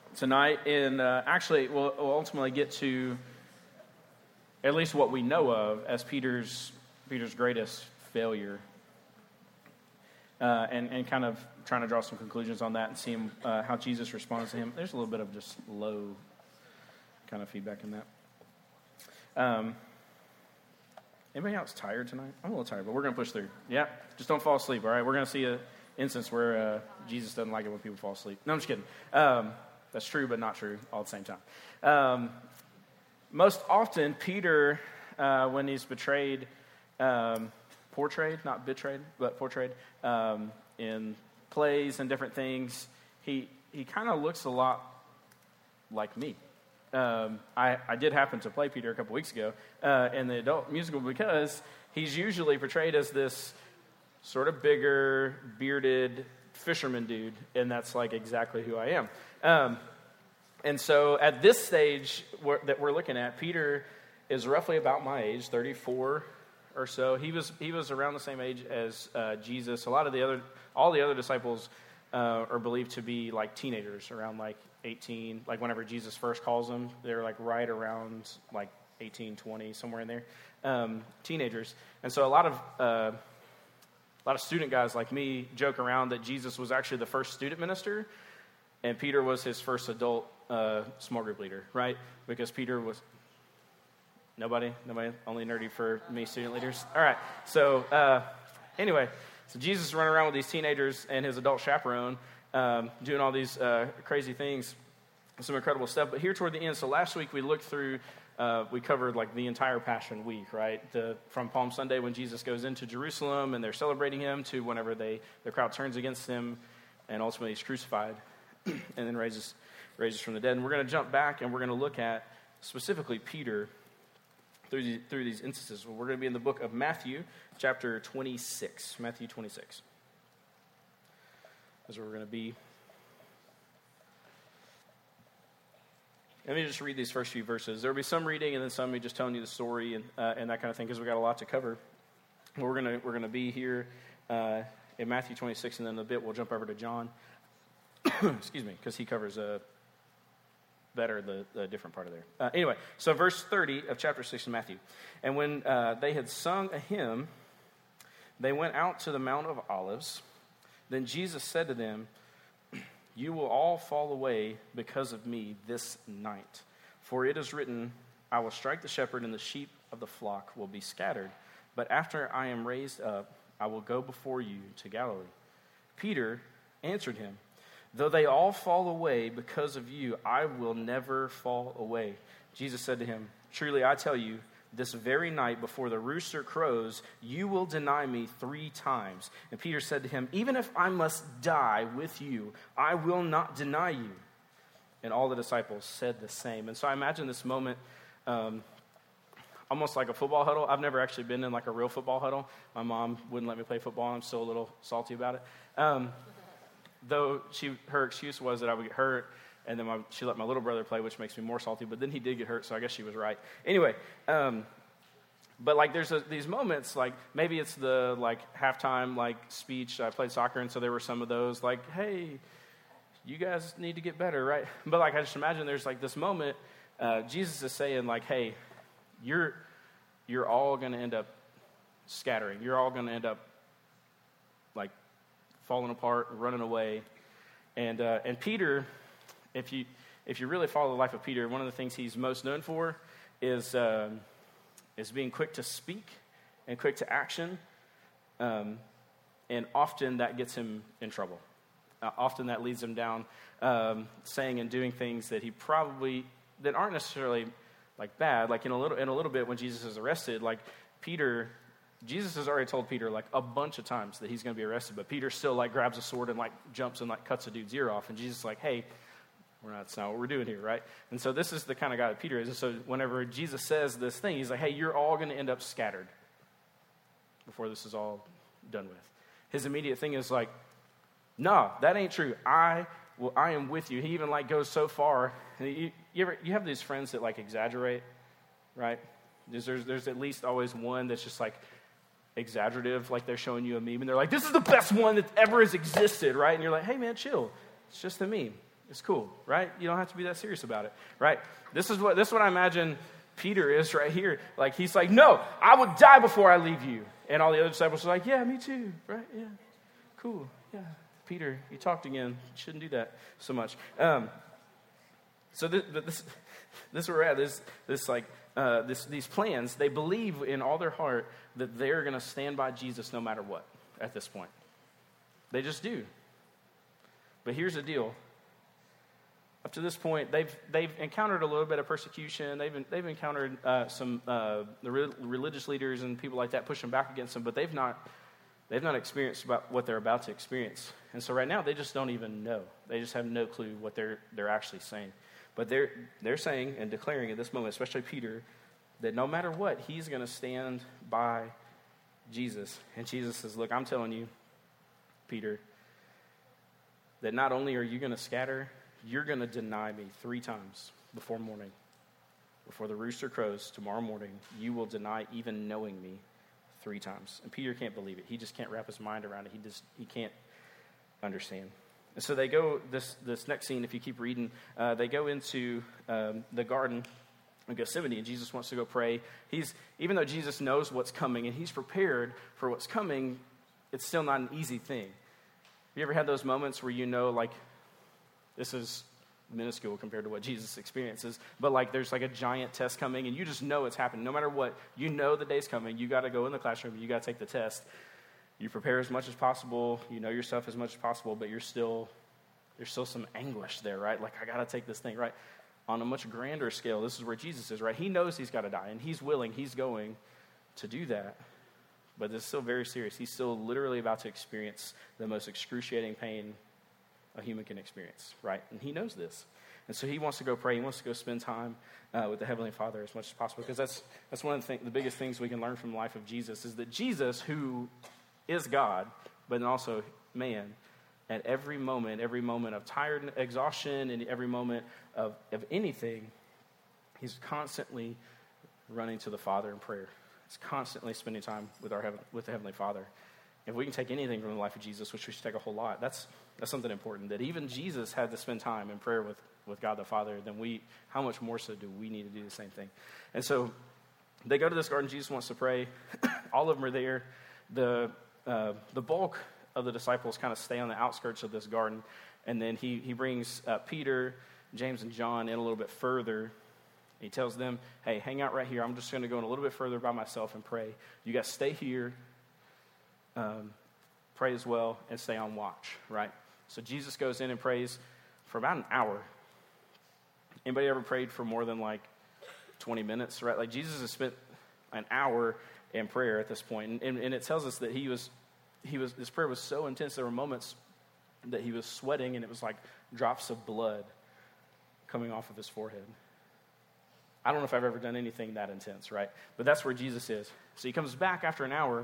tonight, and actually we'll ultimately get to at least what we know of as Peter's greatest failure, and kind of trying to draw some conclusions on that and see how Jesus responds to him. There's a little bit of just low kind of feedback in that. Anybody else tired tonight? I'm a little tired, but we're going to push through. Yeah, just don't fall asleep, all right? We're going to see an instance where Jesus doesn't like it when people fall asleep. No, I'm just kidding. That's true, but not true all at the same time. Most often, Peter, when he's betrayed, portrayed, not betrayed, but portrayed, in plays and different things, he kind of looks a lot like me. I did happen to play Peter a couple weeks ago in the adult musical because he's usually portrayed as this sort of bigger, bearded fisherman dude, and that's like exactly who I am. And so at this stage that we're looking at, Peter is roughly about my age, 34 or so. He was around the same age as Jesus. All the other disciples are believed to be like teenagers, around like 18. Like whenever Jesus first calls them, they're like right around like 18, 20, somewhere in there, teenagers. And so a lot of student guys like me joke around that Jesus was actually the first student minister, and Peter was his first adult small group leader, right? Because Peter was... Nobody? Only nerdy for me student leaders? All right. So anyway, so Jesus is running around with these teenagers and his adult chaperone doing all these crazy things, some incredible stuff. But here toward the end, so last week we looked through, we covered like the entire Passion Week, right? From Palm Sunday when Jesus goes into Jerusalem and they're celebrating him to whenever the crowd turns against him and ultimately he's crucified and then raises from the dead. And we're going to jump back and we're going to look at specifically Peter through these instances. We're going to be in the book of Matthew, chapter 26. Matthew 26. That's where we're going to be. Let me just read these first few verses. There will be some reading and then some me just telling you the story and that kind of thing because we've got a lot to cover. We're going to be here in Matthew 26, and then in a bit we'll jump over to John. Excuse me, because he covers better the different part of there. Anyway, so verse 30 of chapter 6 of Matthew. And when they had sung a hymn, they went out to the Mount of Olives. Then Jesus said to them, "You will all fall away because of me this night. For it is written, I will strike the shepherd and the sheep of the flock will be scattered. But after I am raised up, I will go before you to Galilee." Peter answered him, "Though they all fall away because of you, I will never fall away." Jesus said to him, "Truly I tell you, this very night before the rooster crows, you will deny me 3 times. And Peter said to him, "Even if I must die with you, I will not deny you." And all the disciples said the same. And so I imagine this moment almost like a football huddle. I've never actually been in like a real football huddle. My mom wouldn't let me play football. I'm still a little salty about it. Though her excuse was that I would get hurt, and then she let my little brother play, which makes me more salty, but then he did get hurt, so I guess she was right. Anyway, but like there's these moments, like maybe it's the like halftime like speech. I played soccer, and so there were some of those like, "Hey, you guys need to get better," right? But like I just imagine there's like this moment, Jesus is saying like, "Hey, you're all going to end up scattering. You're all going to end up like falling apart, running away." And Peter, if you really follow the life of Peter, one of the things he's most known for is being quick to speak and quick to action, and often that gets him in trouble. Often that leads him down saying and doing things that that aren't necessarily like bad. Like in a little bit when Jesus is arrested, like Jesus has already told Peter like a bunch of times that he's going to be arrested, but Peter still like grabs a sword and like jumps and like cuts a dude's ear off, and Jesus is like, "Hey, that's not what we're doing here," right? And so this is the kind of guy that Peter is. And so whenever Jesus says this thing, he's like, "Hey, you're all going to end up scattered before this is all done with." His immediate thing is like, "No, that ain't true. I am with you." He even like goes so far. You have these friends that like exaggerate, right? There's at least always one that's just like exaggerative, like they're showing you a meme and they're like, "This is the best one that ever has existed," right? And you're like, "Hey man, chill. It's just a meme." It's cool, right? You don't have to be that serious about it, right? This is what I imagine Peter is right here. Like, he's like, no, I would die before I leave you. And all the other disciples are like, yeah, me too, right? Yeah, cool, yeah. Peter, you talked again. You shouldn't do that so much. So this is where we're at. These plans, they believe in all their heart that they're going to stand by Jesus no matter what at this point. They just do. But here's the deal. Up to this point, they've encountered a little bit of persecution. They've encountered some the religious leaders and people like that pushing back against them, but they've not experienced about what they're about to experience. And so right now, they just don't even know. They just have no clue what they're actually saying. But they're saying and declaring at this moment, especially Peter, that no matter what, he's going to stand by Jesus. And Jesus says, look, I'm telling you, Peter, that not only are you going to scatter, you're going to deny me 3 times before morning. Before the rooster crows tomorrow morning, you will deny even knowing me 3 times. And Peter can't believe it. He just can't wrap his mind around it. He can't understand. And so they go, this next scene, if you keep reading, they go into the garden of Gethsemane, and Jesus wants to go pray. Even though Jesus knows what's coming, and he's prepared for what's coming, it's still not an easy thing. Have you ever had those moments where you know, like, this is minuscule compared to what Jesus experiences, but like there's like a giant test coming, and you just know it's happening. No matter what, you know the day's coming. You got to go in the classroom. You got to take the test. You prepare as much as possible. You know yourself as much as possible, but there's still some anguish there, right? Like, I got to take this thing, right? On a much grander scale, this is where Jesus is, right? He knows he's got to die, and he's willing, he's going to do that. But it's still very serious. He's still literally about to experience the most excruciating pain a human can experience, right? And he knows this. And so he wants to go pray. He wants to go spend time with the Heavenly Father as much as possible, because that's one of the biggest things we can learn from the life of Jesus, is that Jesus, who is God, but also man, at every moment of tired exhaustion, and every moment of anything, he's constantly running to the Father in prayer. He's constantly spending time with the Heavenly Father. If we can take anything from the life of Jesus, which we should take a whole lot, that's something important, that even Jesus had to spend time in prayer with God the Father. How much more so do we need to do the same thing? And so they go to this garden. Jesus wants to pray. All of them are there. The bulk of the disciples kind of stay on the outskirts of this garden, and then he brings Peter, James, and John in a little bit further. He tells them, hey, hang out right here. I'm just going to go in a little bit further by myself and pray. You guys stay here, pray as well, and stay on watch, right? So Jesus goes in and prays for about an hour. Anybody ever prayed for more than like 20 minutes, right? Like, Jesus has spent an hour in prayer at this point. And it tells us that his prayer was so intense, there were moments that he was sweating, and it was like drops of blood coming off of his forehead. I don't know if I've ever done anything that intense, right? But that's where Jesus is. So he comes back after an hour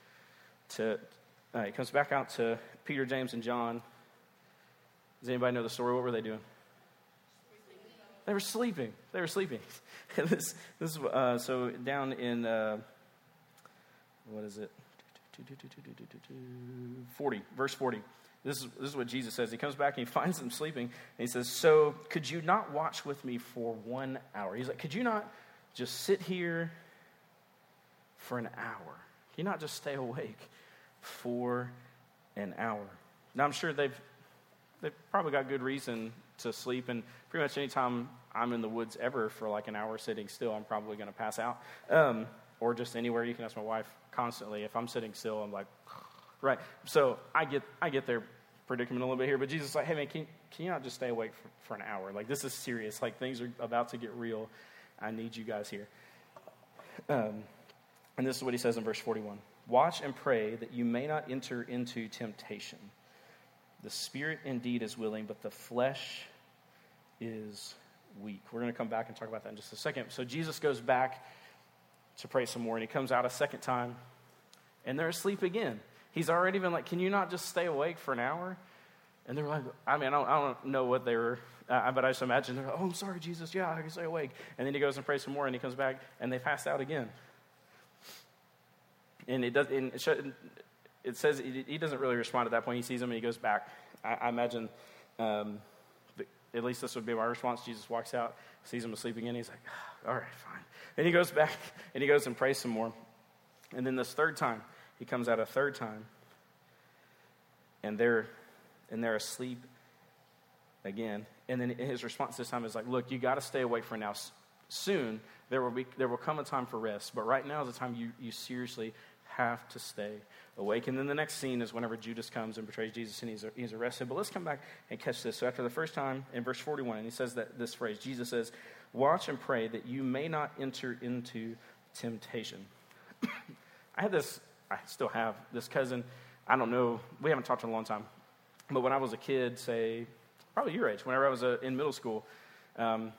he comes back out to Peter, James, and John. Does anybody know the story? What were they doing? They were sleeping. And this so down in, what is it? 40, verse 40. This is what Jesus says. He comes back and he finds them sleeping, and he says, so could you not watch with me for 1 hour? He's like, could you not just sit here for an hour? Can you not just stay awake for an hour? Now, I'm sure they've probably got good reason to sleep, and pretty much any time I'm in the woods ever for like an hour sitting still, I'm probably going to pass out. Or just anywhere. You can ask my wife constantly. If I'm sitting still, I'm like, right. So I get their predicament a little bit here, but Jesus is like, hey man, can you not just stay awake for an hour? Like, this is serious. Like, things are about to get real. I need you guys here. And this is what he says in verse 41. Watch and pray that you may not enter into temptation. The spirit indeed is willing, but the flesh is weak. We're going to come back and talk about that in just a second. So Jesus goes back to pray some more, and he comes out a second time, and they're asleep again. He's already been like, can you not just stay awake for an hour? And they're like, I don't know what they were, but I just imagine they're like, oh, I'm sorry, Jesus, yeah, I can stay awake. And then he goes and prays some more, and he comes back, and they passed out again. And it says he doesn't really respond at that point. He sees them, and he goes back. I imagine at least this would be my response. Jesus walks out, sees him asleep again. He's like, all right, fine. And he goes back, and he goes and prays some more. And then this third time, he comes out a third time, and they're asleep again. And then his response this time is like, look, you got to stay awake for now. Soon, there will come a time for rest, but right now is the time you seriously have to stay awake. And then the next scene is whenever Judas comes and betrays Jesus, and he's arrested. But let's come back and catch this. So after the first time, in verse 41, and he says this phrase, Jesus says, watch and pray that you may not enter into temptation. I still have this cousin. I don't know, we haven't talked in a long time. But when I was a kid, say, probably your age, whenever I was in middle school, my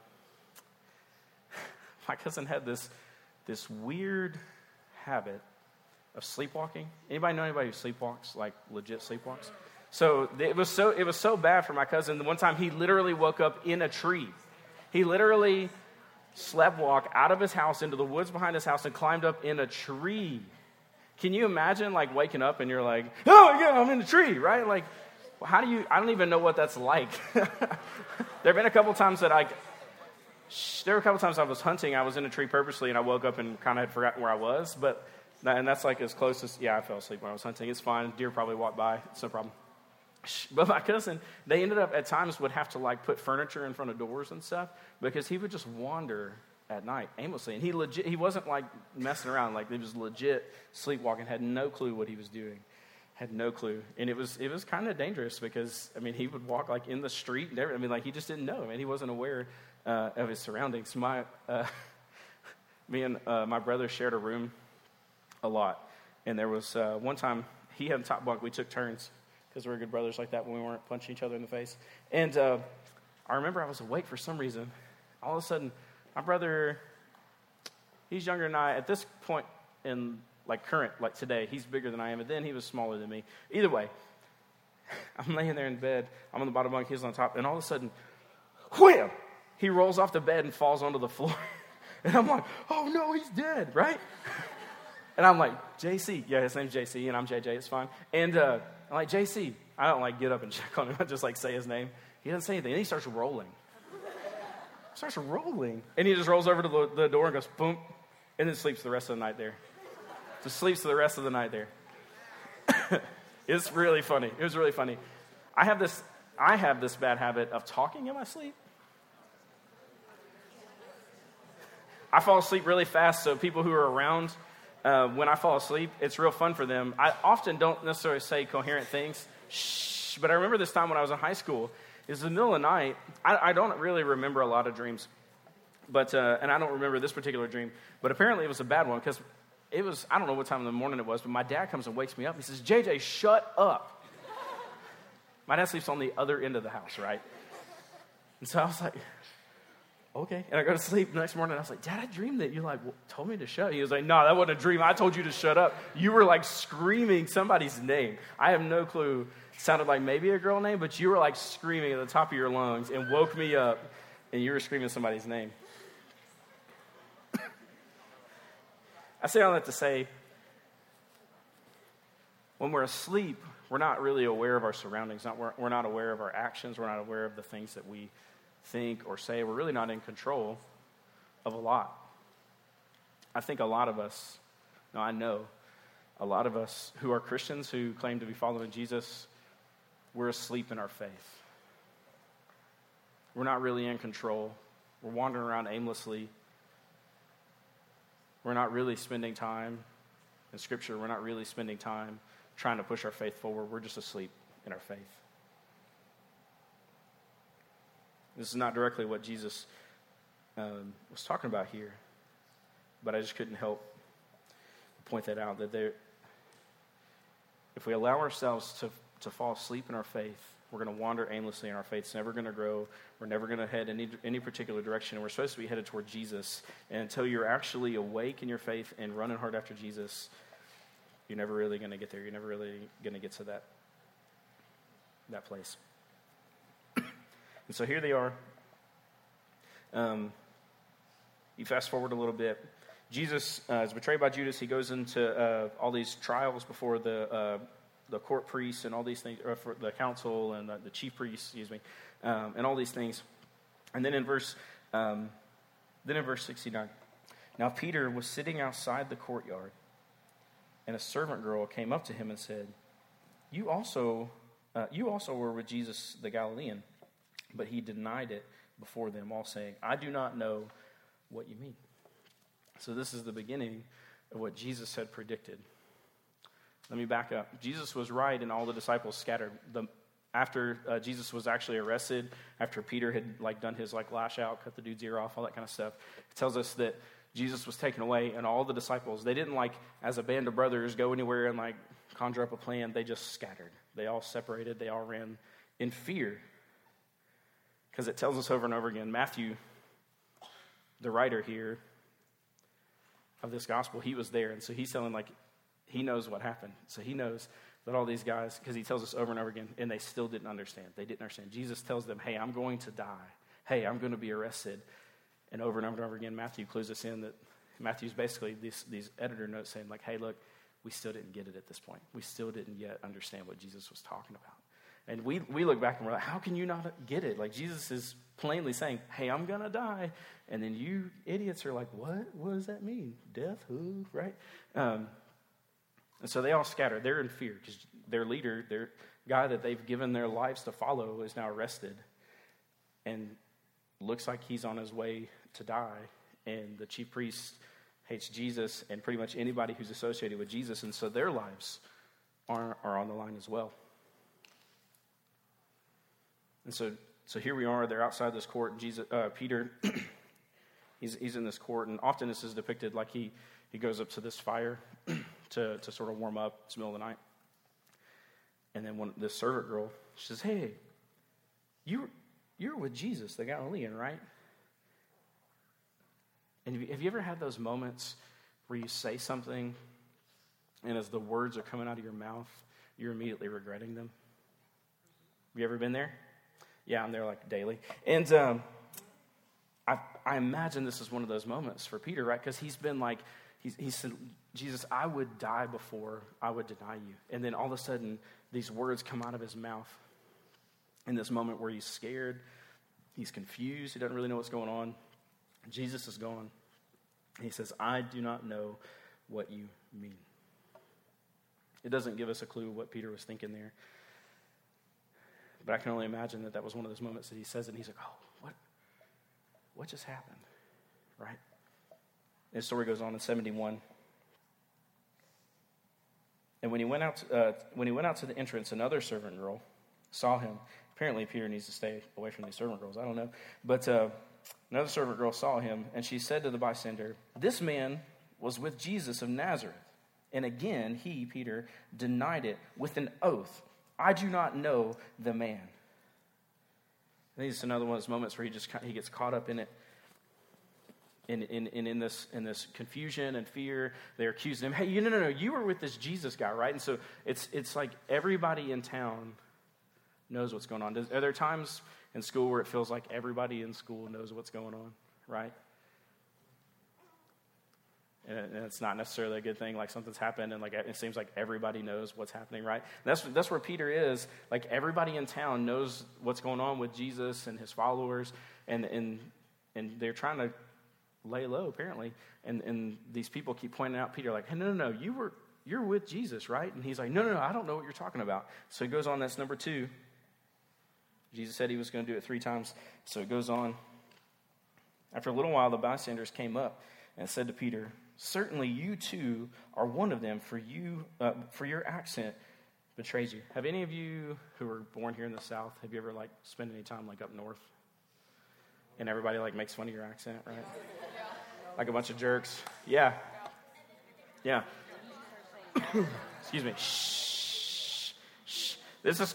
cousin had this weird habit of sleepwalking. Anybody know anybody who sleepwalks, like legit sleepwalks? So it was so bad for my cousin. The one time he literally woke up in a tree. He literally sleptwalked out of his house into the woods behind his house and climbed up in a tree. Can you imagine like waking up and you're like, oh yeah, I'm in a tree, right? Like, I don't even know what that's like. There have been a couple times I was hunting. I was in a tree purposely, and I woke up and kind of had forgotten where I was. And that's like as close as, I fell asleep when I was hunting. It's fine. Deer probably walked by. It's no problem. But my cousin, they ended up at times would have to like put furniture in front of doors and stuff because he would just wander at night aimlessly. And he wasn't like messing around. Like he was legit sleepwalking, had no clue what he was doing. Had no clue. And it was kind of dangerous because, he would walk like in the street and everything. Like he just didn't know. He wasn't aware of his surroundings. Me and my brother shared a room a lot. And there was one time he had a top bunk. We took turns because we were good brothers like that when we weren't punching each other in the face. And I remember I was awake for some reason. All of a sudden, my brother, he's younger than I. At this point in like today, he's bigger than I am. But then he was smaller than me. Either way, I'm laying there in bed. I'm on the bottom bunk. He's on top. And all of a sudden, wham! He rolls off the bed and falls onto the floor. And I'm like, oh no, he's dead, right? And I'm like, JC. Yeah, his name's JC, and I'm JJ. It's fine. And I'm like, JC. I don't like get up and check on him. I just like say his name. He doesn't say anything. And he starts rolling. And he just rolls over to the door and goes, boom, and then sleeps the rest of the night there. Just sleeps the rest of the night there. It's really funny. It was really funny. I have this bad habit of talking in my sleep. I fall asleep really fast, so people who are around when I fall asleep, it's real fun for them. I often don't necessarily say coherent things, but I remember this time when I was in high school. It was the middle of the night. I don't really remember a lot of dreams, but and I don't remember this particular dream, but apparently it was a bad one because it was, I don't know what time in the morning it was, but my dad comes and wakes me up. He says, JJ, shut up. My dad sleeps on the other end of the house, right? And so I was like, okay. And I go to sleep the next morning, and I was like, Dad, I dreamed that you told me to shut up. He was like, no, that wasn't a dream. I told you to shut up. You were like screaming somebody's name. I have no clue. It sounded like maybe a girl name, but you were like screaming at the top of your lungs and woke me up, and you were screaming somebody's name. I say all that to say, when we're asleep, we're not really aware of our surroundings. We're not aware of our actions. We're not aware of the things that we think or say. We're really not in control of a lot. I think a lot of us, I know a lot of us who are Christians who claim to be following Jesus, we're asleep in our faith. We're not really in control. We're wandering around aimlessly. We're not really spending time in Scripture. We're not really spending time trying to push our faith forward. We're just asleep in our faith. This is not directly what Jesus was talking about here, but I just couldn't help point that out, that if we allow ourselves to fall asleep in our faith, we're going to wander aimlessly in our faith. It's never going to grow. We're never going to head in any particular direction. And we're supposed to be headed toward Jesus. And until you're actually awake in your faith and running hard after Jesus, you're never really going to get there. You're never really going to get to that place. And so here they are. You fast forward a little bit. Jesus is betrayed by Judas. He goes into all these trials before the court priests and all these things, or for the council and the chief priests, and all these things. And then in verse 69, now Peter was sitting outside the courtyard, and a servant girl came up to him and said, You also were with Jesus the Galilean. But he denied it before them all, saying, I do not know what you mean. So this is the beginning of what Jesus had predicted. Let me back up. Jesus was right, and all the disciples scattered. After Jesus was actually arrested, after Peter had done his lash out, cut the dude's ear off, all that kind of stuff, it tells us that Jesus was taken away, and all the disciples, they didn't as a band of brothers go anywhere and conjure up a plan. They just scattered. They all separated. They all ran in fear. Because it tells us over and over again, Matthew, the writer here of this gospel, he was there. And so he's telling, he knows what happened. So he knows that all these guys, because he tells us over and over again, and they still didn't understand. They didn't understand. Jesus tells them, hey, I'm going to die. Hey, I'm going to be arrested. And over and over again, Matthew clues us in that Matthew's basically these editor notes saying, hey, look, we still didn't get it at this point. We still didn't yet understand what Jesus was talking about. And we look back and we're like, how can you not get it? Jesus is plainly saying, hey, I'm going to die. And then you idiots are like, what? What does that mean? Death? Who? Right? And so they all scatter. They're in fear because their leader, their guy that they've given their lives to follow, is now arrested. And looks like he's on his way to die. And the chief priest hates Jesus and pretty much anybody who's associated with Jesus. And so their lives are on the line as well. And so here we are. They're outside this court. Peter, he's in this court, and often this is depicted like he goes up to this fire to sort of warm up. It's the middle of the night, and then when this servant girl, she says, "Hey, you're with Jesus, the Galilean, right?" And have you ever had those moments where you say something, and as the words are coming out of your mouth, you're immediately regretting them? Have you ever been there? Yeah, I'm there daily. And I imagine this is one of those moments for Peter, right? Because he's been he said, Jesus, I would die before I would deny you. And then all of a sudden, these words come out of his mouth in this moment where he's scared, he's confused, he doesn't really know what's going on. Jesus is gone. And he says, I do not know what you mean. It doesn't give us a clue what Peter was thinking there. But I can only imagine that was one of those moments that he says it, and he's like, oh, what just happened, right? And the story goes on in 71. And when he went out to the entrance, another servant girl saw him. Apparently, Peter needs to stay away from these servant girls. I don't know. But another servant girl saw him, and she said to the bystander, this man was with Jesus of Nazareth. And again, he, Peter, denied it with an oath. I do not know the man. I think it's another one of those moments where he gets caught up in it, in this confusion and fear. They're accusing him. Hey, no, you were with this Jesus guy, right? And so it's like everybody in town knows what's going on. Are there times in school where it feels like everybody in school knows what's going on, right? And it's not necessarily a good thing, something's happened and it seems like everybody knows what's happening, right? That's where Peter is. Everybody in town knows what's going on with Jesus and his followers, and they're trying to lay low, apparently. And these people keep pointing out Peter, hey, no, you're with Jesus, right? And he's like, no, I don't know what you're talking about. So he goes on, that's number 2. Jesus said he was going to do it 3 times. So it goes on. After a little while, the bystanders came up and said to Peter, certainly you too are one of them, for your accent betrays you. Have any of you who were born here in the South, have you ever spent any time up north? And everybody makes fun of your accent, right? Like a bunch of jerks. Yeah. Excuse me. Shh. This is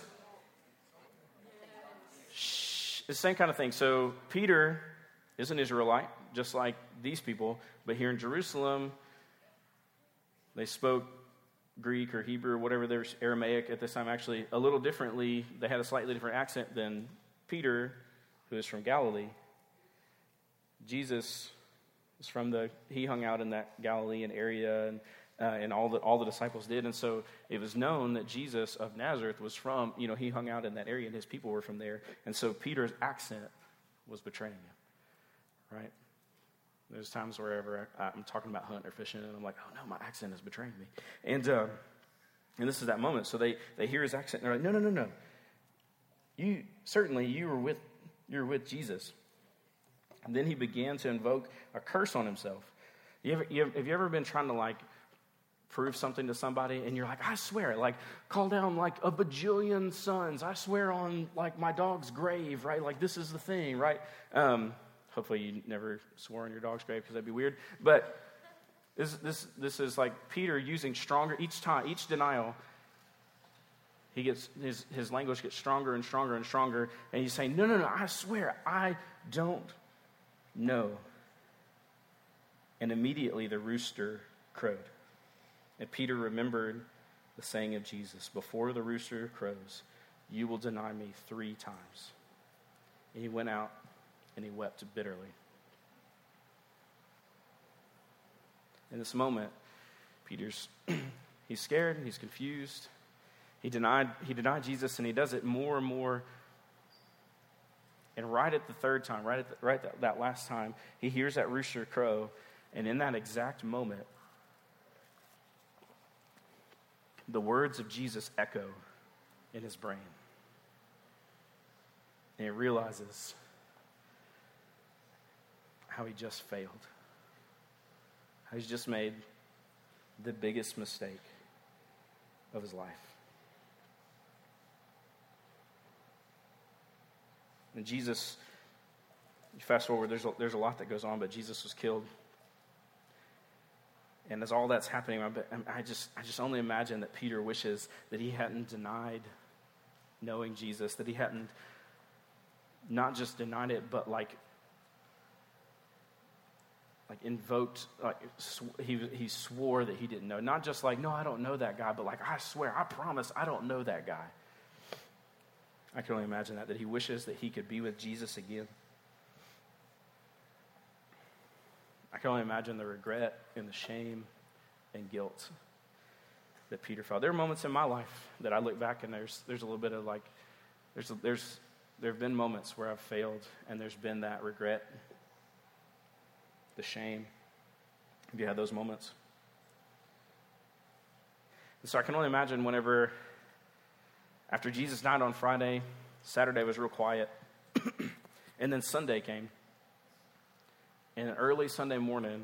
the same kind of thing. So Peter is an Israelite, just like these people, but here in Jerusalem, they spoke Greek or Hebrew, whatever there's Aramaic at this time, actually a little differently. They had a slightly different accent than Peter, who is from Galilee. Jesus was he hung out in that Galilean area, and and all the disciples did. And so it was known that Jesus of Nazareth was from, he hung out in that area, and his people were from there. And so Peter's accent was betraying him, right? There's times wherever I'm talking about hunting or fishing, and I'm like, oh no, my accent is betraying me. And this is that moment. So they hear his accent, and they're like, no. You were with Jesus. And then he began to invoke a curse on himself. Have you ever been trying to prove something to somebody, and you're like, I swear, call down a bajillion suns. I swear on my dog's grave, right? This is the thing, right? Hopefully you never swore on your dog's grave, because that'd be weird. But this is Peter using stronger each denial. He gets his language gets stronger and stronger and stronger, and he's saying, no, I swear, I don't know. And immediately the rooster crowed. And Peter remembered the saying of Jesus, before the rooster crows, you will deny me 3 times. And he went out and he wept bitterly. In this moment, Peter's he's scared and he's confused. He denied Jesus, and he does it more and more. And right at the third time, that last time, he hears that rooster crow, and in that exact moment, the words of Jesus echo in his brain. And he realizes how he just failed. How he's just made the biggest mistake of his life. And Jesus, fast forward, there's a lot that goes on, but Jesus was killed. And as all that's happening, I just only imagine that Peter wishes that he hadn't denied knowing Jesus, that he hadn't not just denied it, but invoked, he swore that he didn't know. Not just no, I don't know that guy, but I swear, I promise, I don't know that guy. I can only imagine that he wishes that he could be with Jesus again. I can only imagine the regret and the shame and guilt that Peter felt. There are moments in my life that I look back and there's a little bit of there have been moments where I've failed, and there's been that regret, the shame. Have you had those moments? And so I can only imagine whenever, after Jesus died on Friday, Saturday was real quiet, and then Sunday came. And early Sunday morning,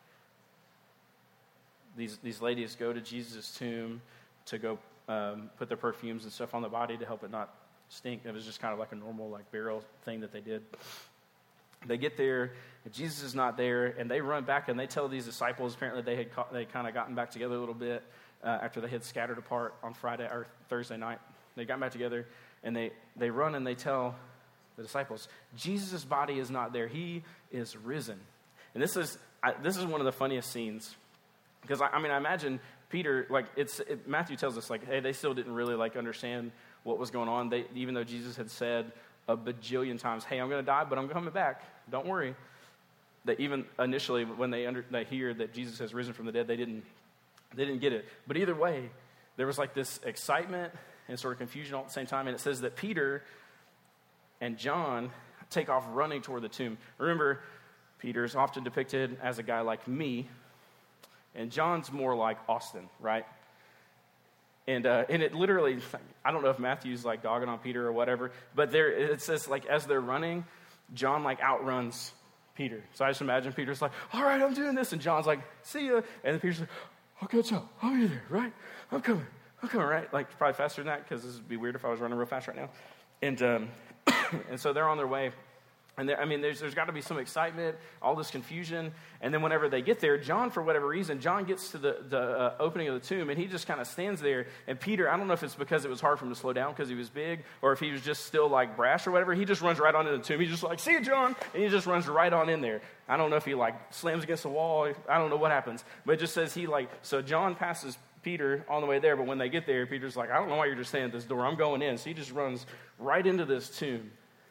these ladies go to Jesus' tomb to go put their perfumes and stuff on the body to help it not stink. It was just kind of like a normal burial thing that they did. They get there, and Jesus is not there, and they run back and they tell these disciples. Apparently, they kind of gotten back together a little bit after they had scattered apart on Friday or Thursday night. They got back together, and they run and they tell the disciples, Jesus' body is not there. He is risen. And this is one of the funniest scenes, because I imagine Peter, Matthew tells us, hey, they still didn't really understand what was going on. Even though Jesus had said a bajillion times, hey, I'm going to die, but I'm coming back. Don't worry. That even initially, when they hear that Jesus has risen from the dead, they didn't get it. But either way, there was this excitement and sort of confusion all at the same time. And it says that Peter and John take off running toward the tomb. Remember, Peter's often depicted as a guy like me, and John's more like Austin, right? And it literally, I don't know if Matthew's dogging on Peter or whatever, but it says as they're running, John outruns Peter. So I just imagine Peter's all right, I'm doing this, and John's see ya, and then Peter's I'll catch up, I'll be there, right? I'm coming, right? Probably faster than that, because this would be weird if I was running real fast right now. And and so they're on their way. And there's got to be some excitement, all this confusion. And then whenever they get there, John, for whatever reason, John gets to the opening of the tomb, and he just kind of stands there. And Peter, I don't know if it's because it was hard for him to slow down because he was big, or if he was just still brash or whatever, he just runs right on into the tomb. He's just see you, John, and he just runs right on in there. I don't know if he slams against the wall. I don't know what happens. But it just says so John passes Peter on the way there, but when they get there, Peter's I don't know why you're just staying at this door. I'm going in. So he just runs right into this tomb.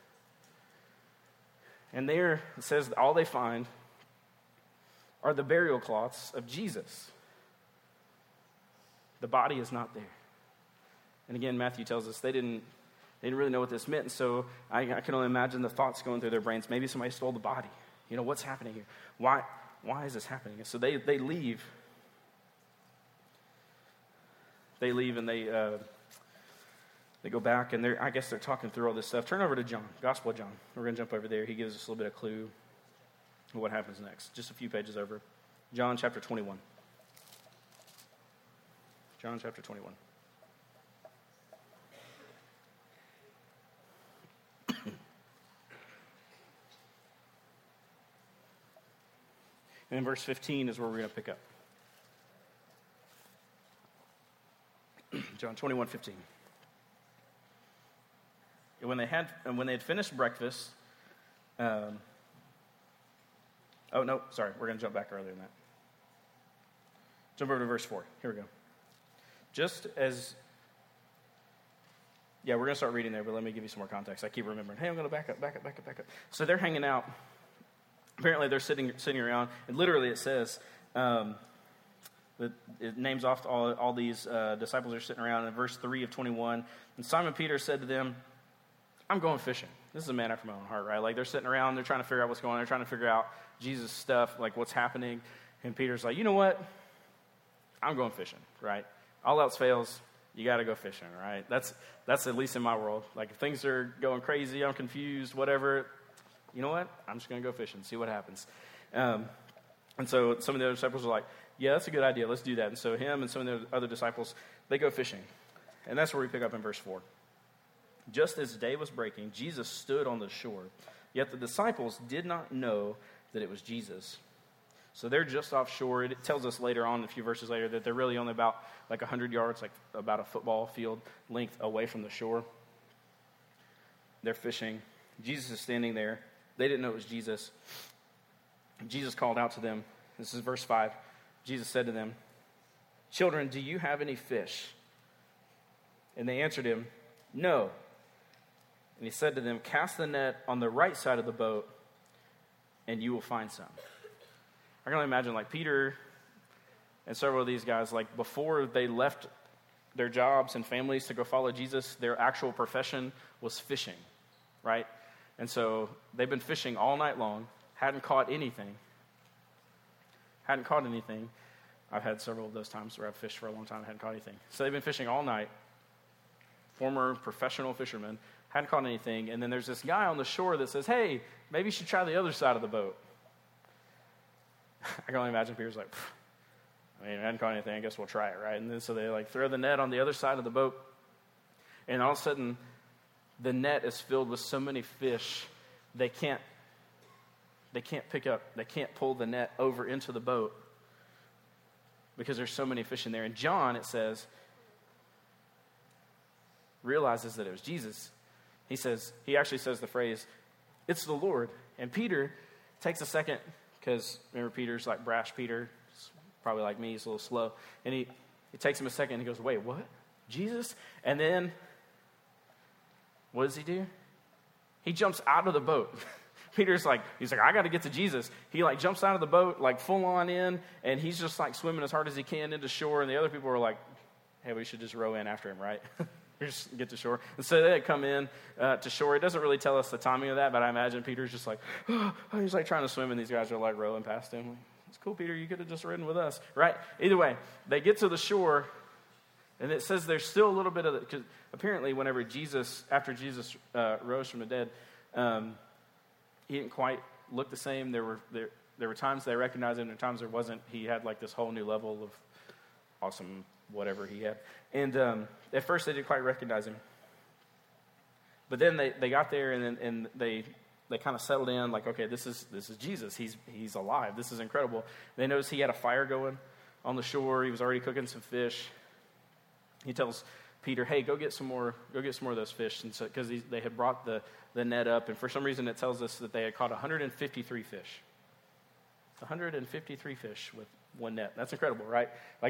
And there, it says all they find are the burial cloths of Jesus. The body is not there. And again, Matthew tells us they didn't really know what this meant. And so I can only imagine the thoughts going through their brains. Maybe somebody stole the body. What's happening here? Why is this happening? And so they leave. They leave and they go back, and I guess they're talking through all this stuff. Turn over to John, Gospel of John. We're going to jump over there. He gives us a little bit of clue of what happens next. Just a few pages over. John chapter 21. John chapter 21. And in verse 15 is where we're going to pick up. John 21:15. And when they had finished breakfast, we're going to jump back earlier than that. Jump over to verse 4. Here we go. We're going to start reading there, but let me give you some more context. I keep remembering, hey, I'm going to back up. So they're hanging out. Apparently they're sitting around, and literally it says, it names off all these disciples are sitting around. In verse 3 of 21, and Simon Peter said to them, I'm going fishing. This is a man after my own heart, right? Like, they're sitting around, they're trying to figure out what's going on. They're trying to figure out Jesus' stuff, like what's happening. And Peter's like, you know what? I'm going fishing, right? All else fails, you got to go fishing, right? That's at least in my world. Like, if things are going crazy, I'm confused, whatever, you know what? I'm just going to go fishing, see what happens. And so some of the other disciples are like, yeah, that's a good idea. Let's do that. And so him and some of the other disciples, they go fishing. And that's where we pick up in verse 4. Just as day was breaking, Jesus stood on the shore. Yet the disciples did not know that it was Jesus. So they're just offshore. It tells us later on, a few verses later, that they're really only about 100 yards, like about a football field length away from the shore. They're fishing. Jesus is standing there. They didn't know it was Jesus. Jesus called out to them. This is verse 5. Jesus said to them, children, do you have any fish? And they answered him, no. And he said to them, cast the net on the right side of the boat, and you will find some. I can only imagine, Peter and several of these guys, before they left their jobs and families to go follow Jesus, their actual profession was fishing, right? And so they've been fishing all night long, hadn't caught anything. I've had several of those times where I've fished for a long time and hadn't caught anything. So they've been fishing all night, former professional fishermen, hadn't caught anything. And then there's this guy on the shore that says, hey, maybe you should try the other side of the boat. I can only imagine Peter's like, I hadn't caught anything, I guess we'll try it, right? And then so they throw the net on the other side of the boat. And all of a sudden, the net is filled with so many fish, they can't pull the net over into the boat because there's so many fish in there. And John, it says, realizes that it was Jesus. He actually says the phrase, it's the Lord. And Peter takes a second, because remember Peter's like brash Peter, he's probably like me, he's a little slow. And he takes him a second and he goes, wait, what? Jesus? And then, what does he do? He jumps out of the boat. Peter's he's like, I got to get to Jesus. He jumps out of the boat, full on in, and he's just swimming as hard as he can into shore. And the other people are like, hey, we should just row in after him, right? Just get to shore. And so they come in to shore. It doesn't really tell us the timing of that, but I imagine Peter's just he's trying to swim, and these guys are rowing past him. It's cool, Peter, you could have just ridden with us, right? Either way, they get to the shore, and it says there's still a little bit of it, because apparently after Jesus rose from the dead, he didn't quite look the same. There were times they recognized him, and times there wasn't. He had this whole new level of awesome whatever he had. And at first they didn't quite recognize him. But then they got there, and they kind of settled in, okay, this is Jesus. He's alive. This is incredible. They noticed he had a fire going on the shore. He was already cooking some fish. He tells Peter, hey, go get some more of those fish. And so, because they had brought the net up, and for some reason it tells us that they had caught 153 fish. 153 fish with one net. That's incredible, right?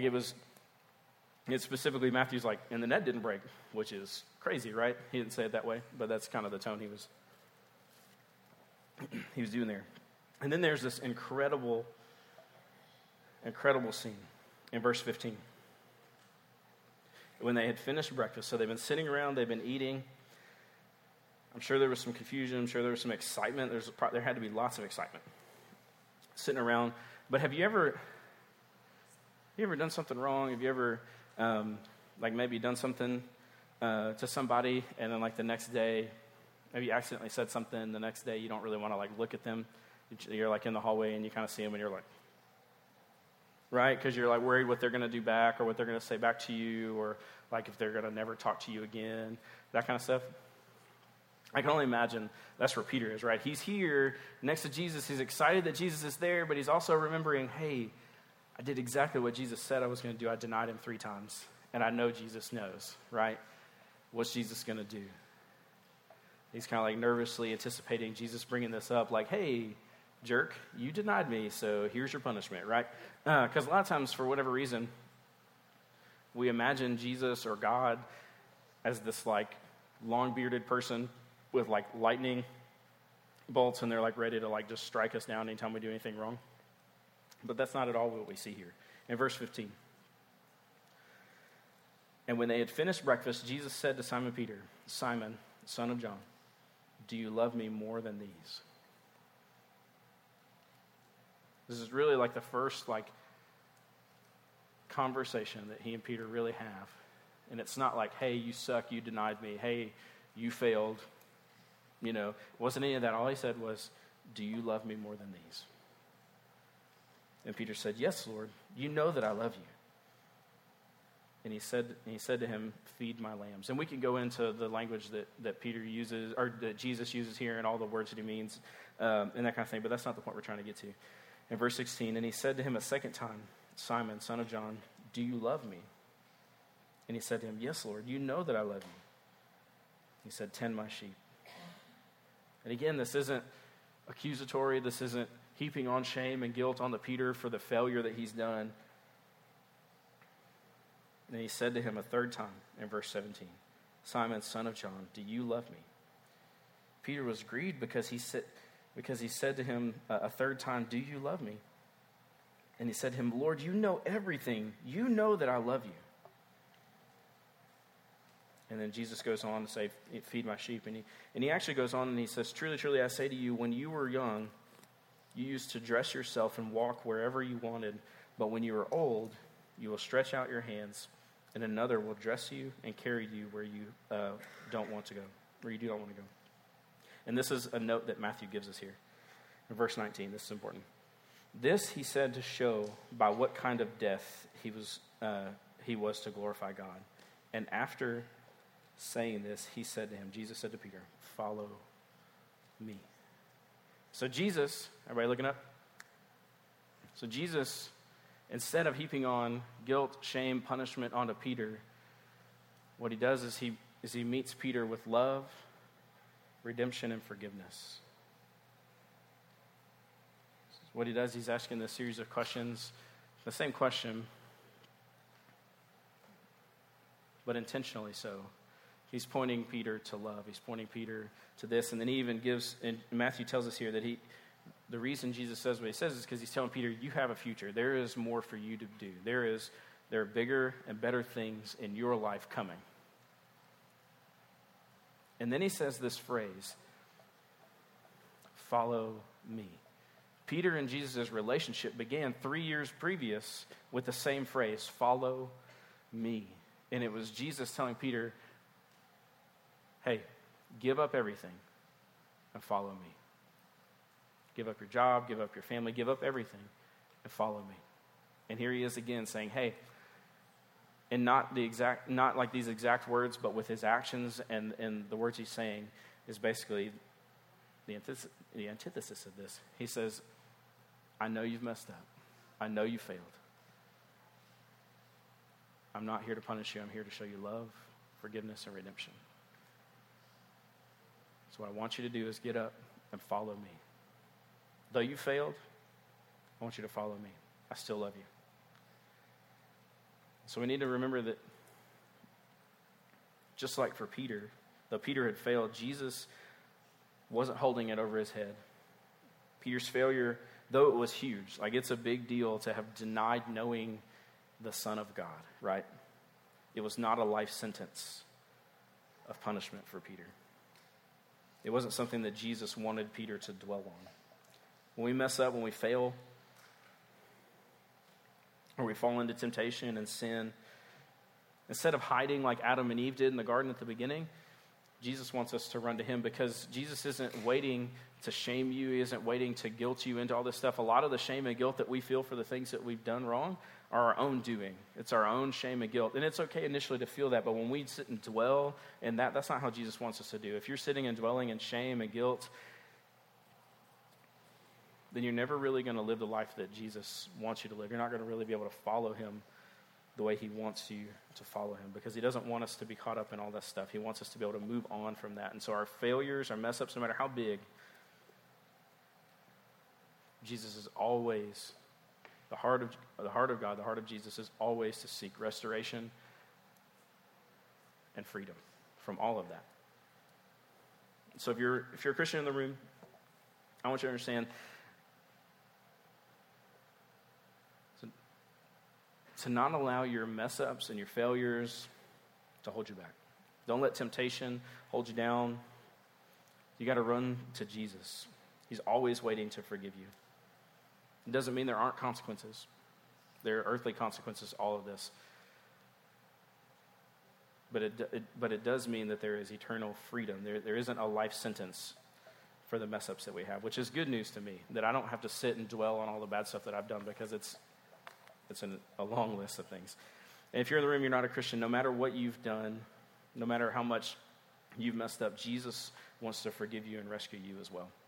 It's specifically, Matthew's and the net didn't break, which is crazy, right? He didn't say it that way, but that's kind of the tone he was doing there. And then there's this incredible scene in verse 15. when they had finished breakfast, so they've been sitting around, they've been eating. I'm sure there was some confusion. I'm sure there was some excitement. There had to be lots of excitement sitting around. But have you ever done something wrong? Have you ever, maybe done something to somebody, and then, the next day, maybe you accidentally said something, the next day you don't really want to, look at them. You're, in the hallway, and you kind of see them, and you're like, right? Because you're, worried what they're going to do back or what they're going to say back to you or, if they're going to never talk to you again, that kind of stuff. I can only imagine that's where Peter is, right? He's here next to Jesus. He's excited that Jesus is there, but he's also remembering, hey, I did exactly what Jesus said I was going to do. I denied him 3 times, and I know Jesus knows, right? What's Jesus going to do? He's kind of nervously anticipating Jesus bringing this up, hey, jerk, you denied me, so here's your punishment, right? Because a lot of times, for whatever reason, we imagine Jesus or God as this, long-bearded person with, lightning bolts, and they're, ready to, just strike us down anytime we do anything wrong. But that's not at all what we see here. In verse 15, and when they had finished breakfast, Jesus said to Simon Peter, Simon, son of John, do you love me more than these? This is really the first conversation that he and Peter really have. And it's not hey, you suck, you denied me. Hey, you failed. It wasn't any of that. All he said was, do you love me more than these? And Peter said, yes, Lord, you know that I love you. And he said to him, feed my lambs. And we can go into the language that Peter uses, or that Jesus uses here, and all the words that he means, and that kind of thing, but that's not the point we're trying to get to. In verse 16, and he said to him a second time, Simon, son of John, do you love me? And he said to him, yes, Lord, you know that I love you. He said, tend my sheep. And again, this isn't accusatory. This isn't heaping on shame and guilt on the Peter for the failure that he's done. And he said to him a third time in verse 17, Simon, son of John, do you love me? Peter was grieved because he said to him a third time, do you love me? And he said to him, Lord, you know everything. You know that I love you. And then Jesus goes on to say, feed my sheep. And he actually goes on and he says, truly, truly, I say to you, when you were young, you used to dress yourself and walk wherever you wanted. But when you are old, you will stretch out your hands, and another will dress you and carry you where you don't want to go, where you do not want to go. And this is a note that Matthew gives us here. In verse 19, this is important. This he said to show by what kind of death he was to glorify God. And after saying this, he said to him, Jesus said to Peter, follow me. So Jesus, everybody looking up? So Jesus, instead of heaping on guilt, shame, punishment onto Peter, what he does is he meets Peter with love, redemption, and forgiveness. What he does, he's asking this series of questions, the same question, but intentionally so. He's pointing Peter to love. He's pointing Peter to this. And then he even gives, and Matthew tells us here that the reason Jesus says what he says is because he's telling Peter, you have a future. There is more for you to do. There are bigger and better things in your life coming. And then he says this phrase, follow me. Peter and Jesus' relationship began 3 years previous with the same phrase, follow me. And it was Jesus telling Peter, hey, give up everything and follow me. Give up your job, give up your family, give up everything and follow me. And here he is again saying, hey, and not like these exact words, but with his actions and the words he's saying is basically the antithesis of this. He says, I know you've messed up. I know you failed. I'm not here to punish you. I'm here to show you love, forgiveness, and redemption. So what I want you to do is get up and follow me. Though you failed, I want you to follow me. I still love you. So we need to remember that just like for Peter, though Peter had failed, Jesus wasn't holding it over his head. Peter's failure, though it was huge, it's a big deal to have denied knowing the Son of God, right? it was not a life sentence of punishment for Peter. It wasn't something that Jesus wanted Peter to dwell on. When we mess up, when we fail, or we fall into temptation and sin, instead of hiding like Adam and Eve did in the garden at the beginning, Jesus wants us to run to him, because Jesus isn't waiting to shame you. He isn't waiting to guilt you into all this stuff. A lot of the shame and guilt that we feel for the things that we've done wrong are our own doing. It's our own shame and guilt. And it's okay initially to feel that, but when we sit and dwell in that, that's not how Jesus wants us to do. If you're sitting and dwelling in shame and guilt, then you're never really going to live the life that Jesus wants you to live. You're not going to really be able to follow him the way he wants you to follow him, because he doesn't want us to be caught up in all that stuff. He wants us to be able to move on from that. And so our failures, our mess-ups, no matter how big, Jesus is always, the heart of God, the heart of Jesus is always to seek restoration and freedom from all of that. So if you're a Christian in the room, I want you to understand to not allow your mess-ups and your failures to hold you back. Don't let temptation hold you down. You got to run to Jesus. He's always waiting to forgive you. It doesn't mean there aren't consequences. There are earthly consequences, all of this. But it does mean that there is eternal freedom. There isn't a life sentence for the mess-ups that we have, which is good news to me, that I don't have to sit and dwell on all the bad stuff that I've done, because it's a long list of things. And if you're in the room, you're not a Christian, no matter what you've done, no matter how much you've messed up, Jesus wants to forgive you and rescue you as well.